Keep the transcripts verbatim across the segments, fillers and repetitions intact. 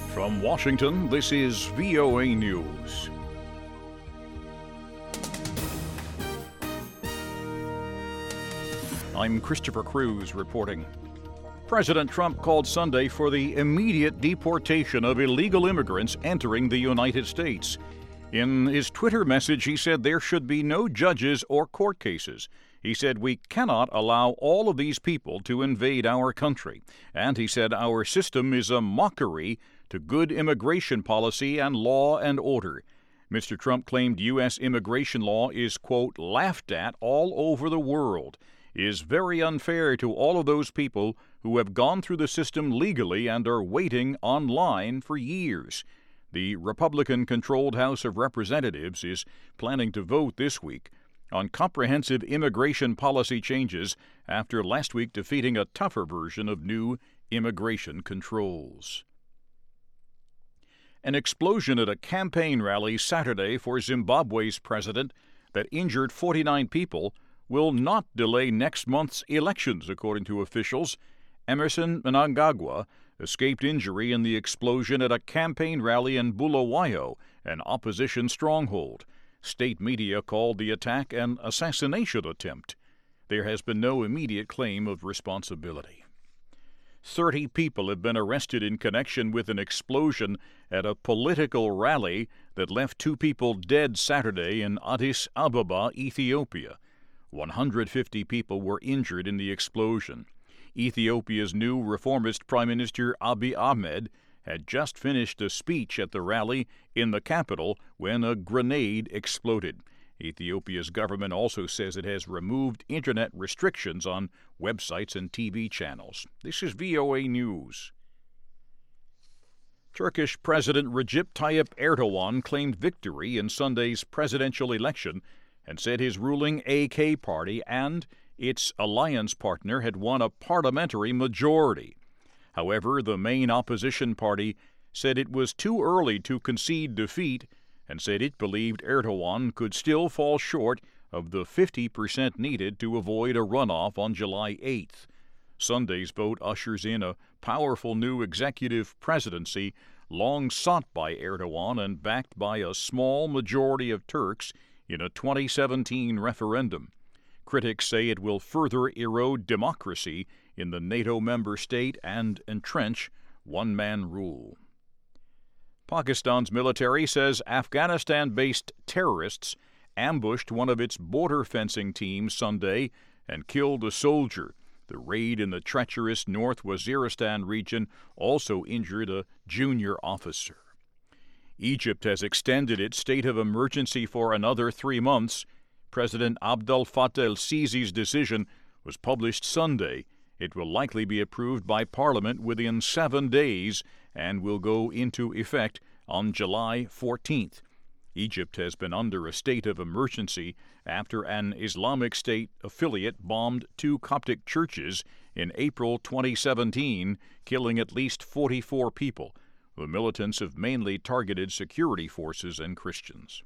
From Washington, this is V O A News. I'm Christopher Cruz reporting. President Trump called Sunday for the immediate deportation of illegal immigrants entering the United States. In his Twitter message, he said there should be no judges or court cases. He said we cannot allow all of these people to invade our country. And he said our system is a mockery to good immigration policy and law and order. Mister Trump claimed U S immigration law is, quote, laughed at all over the world, is very unfair to all of those people who have gone through the system legally and are waiting online for years. The Republican-controlled House of Representatives is planning to vote this week on comprehensive immigration policy changes after last week defeating a tougher version of new immigration controls. An explosion at a campaign rally Saturday for Zimbabwe's president that injured forty-nine people will not delay next month's elections, according to officials. Emerson Mnangagwa escaped injury in the explosion at a campaign rally in Bulawayo, an opposition stronghold. State media called the attack an assassination attempt. There has been no immediate claim of responsibility. Thirty people have been arrested in connection with an explosion at a political rally that left two people dead Saturday in Addis Ababa, Ethiopia. one hundred fifty people were injured in the explosion. Ethiopia's new reformist Prime Minister Abiy Ahmed had just finished a speech at the rally in the capital when a grenade exploded. Ethiopia's government also says it has removed internet restrictions on websites and T V channels. This is V O A News. Turkish President Recep Tayyip Erdogan claimed victory in Sunday's presidential election and said his ruling A K party and its alliance partner had won a parliamentary majority. However, the main opposition party said it was too early to concede defeat and said it believed Erdogan could still fall short of the fifty percent needed to avoid a runoff on July eighth. Sunday's vote ushers in a powerful new executive presidency long sought by Erdogan and backed by a small majority of Turks in a twenty seventeen referendum. Critics say it will further erode democracy in the NATO member state and entrench one-man rule. Pakistan's military says Afghanistan-based terrorists ambushed one of its border fencing teams Sunday and killed a soldier. The raid in the treacherous North Waziristan region also injured a junior officer. Egypt has extended its state of emergency for another three months. President Abdel Fattah el-Sisi's decision was published Sunday. It will likely be approved by Parliament within seven days and will go into effect on July fourteenth. Egypt has been under a state of emergency after an Islamic State affiliate bombed two Coptic churches in April twenty seventeen, killing at least forty-four people. The militants have mainly targeted security forces and Christians.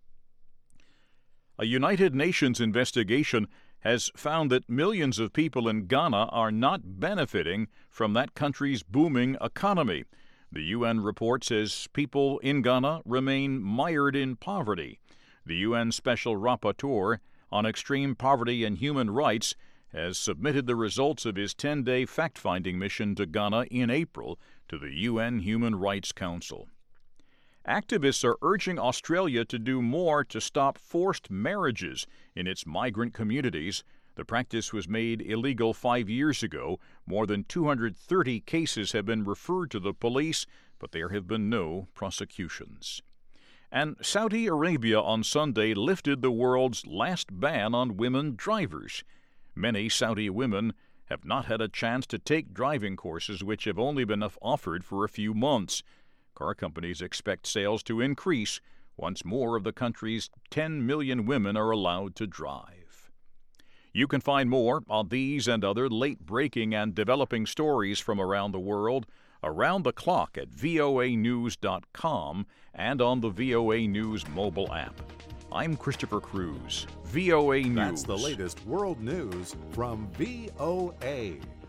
A United Nations investigation has found that millions of people in Ghana are not benefiting from that country's booming economy. The U N report says people in Ghana remain mired in poverty. The U N Special Rapporteur on Extreme Poverty and Human Rights has submitted the results of his ten-day fact-finding mission to Ghana in April to the U N Human Rights Council. Activists are urging Australia to do more to stop forced marriages in its migrant communities. The practice was made illegal five years ago. More than two hundred thirty cases have been referred to the police, but there have been no prosecutions. And Saudi Arabia on Sunday lifted the world's last ban on women drivers. Many Saudi women have not had a chance to take driving courses, which have only been offered for a few months. Car companies expect sales to increase once more of the country's ten million women are allowed to drive. You can find more on these and other late-breaking and developing stories from around the world around the clock at V O A news dot com and on the V O A News mobile app. I'm Christopher Cruz, V O A News. That's the latest world news from V O A.